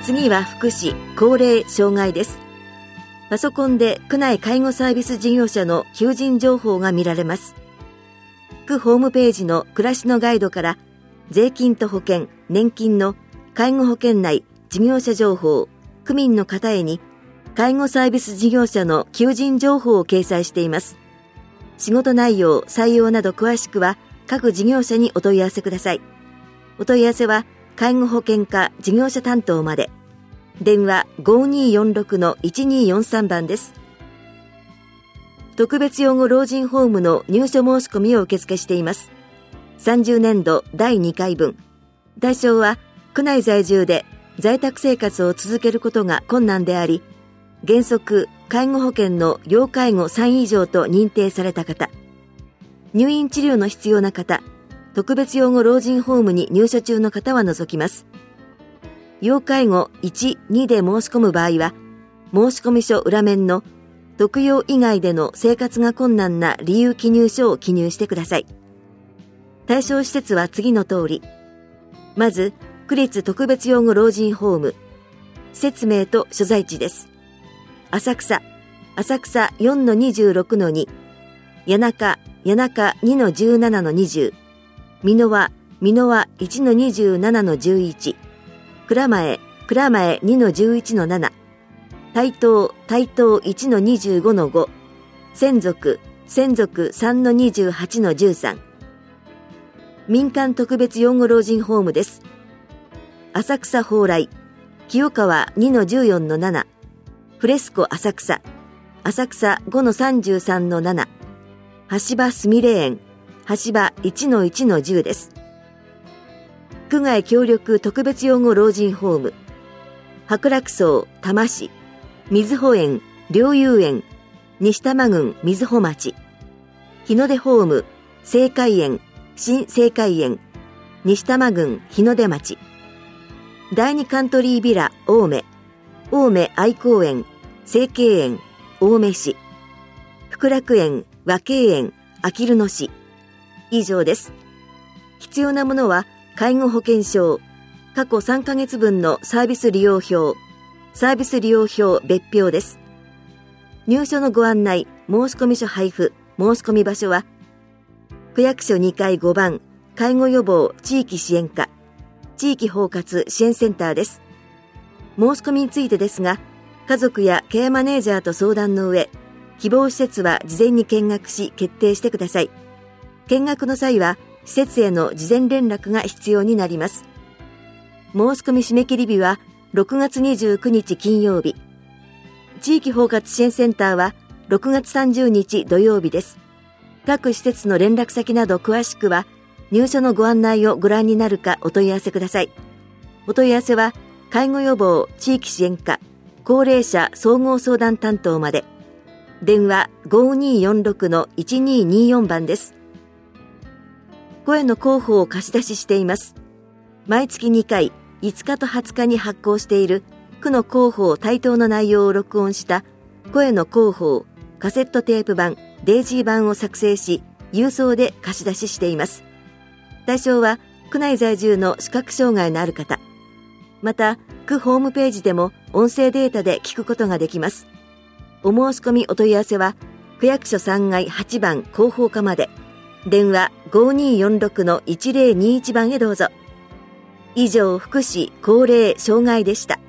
次は福祉・高齢・障害です。パソコンで区内介護サービス事業者の求人情報が見られます。区ホームページの暮らしのガイドから税金と保険・年金の介護保険内事業者情報、区民の方へに介護サービス事業者の求人情報を掲載しています。仕事内容、採用など詳しくは各事業者にお問い合わせください。お問い合わせは介護保険課事業者担当まで。電話 5246-1243 番です。特別養護老人ホームの入所申し込みを受付しています。30年度第2回分。対象は区内在住で在宅生活を続けることが困難であり、原則介護保険の要介護3以上と認定された方、入院治療の必要な方、特別養護老人ホームに入所中の方は除きます。要介護1、2で申し込む場合は、申込書裏面の特養以外での生活が困難な理由記入書を記入してください。対象施設は次の通り。まず、区立特別養護老人ホーム。施設名と所在地です。浅草 4-26-2、谷中 2-17-20、美濃和 1-27-11、蔵前 2-11-7、台東 1-25-5、専属 3-28-13。民間特別養護老人ホームです。浅草蓬莱、清川 2-14-7、フレスコ浅草 5-33-7、橋場すみれ園、橋場 1-1-10 です。区外協力特別養護老人ホーム、白楽荘多摩市、瑞穂園、陵遊園、西多摩郡瑞穂町、日の出ホーム、正海園、新正海園、西多摩郡日の出町、第二カントリービラ青梅、愛公園、成慶園、青梅市、福楽園、和慶園、あきる野市。以上です。必要なものは、介護保険証、過去3ヶ月分のサービス利用表別表です。入所のご案内、申込書配布、申込場所は、区役所2階5番、介護予防地域支援課、地域包括支援センターです。申し込みについてですが、家族やケアマネージャーと相談の上、希望施設は事前に見学し決定してください。見学の際は、施設への事前連絡が必要になります。申し込み締め切り日は6月29日金曜日。地域包括支援センターは6月30日土曜日です。各施設の連絡先など詳しくは、入所のご案内をご覧になるかお問い合わせください。お問い合わせは、介護予防地域支援課、高齢者総合相談担当まで。電話 5246-1224 番です。声の広報を貸し出ししています。毎月2回、5日と20日に発行している区の広報対等の内容を録音した声の広報カセットテープ版、デイジー版を作成し、郵送で貸し出ししています。対象は区内在住の視覚障害のある方。また、区ホームページでも音声データで聞くことができます。お申し込みお問い合わせは、区役所3階8番広報課まで。電話 5246-1021 番へどうぞ。以上、福祉・高齢・障害でした。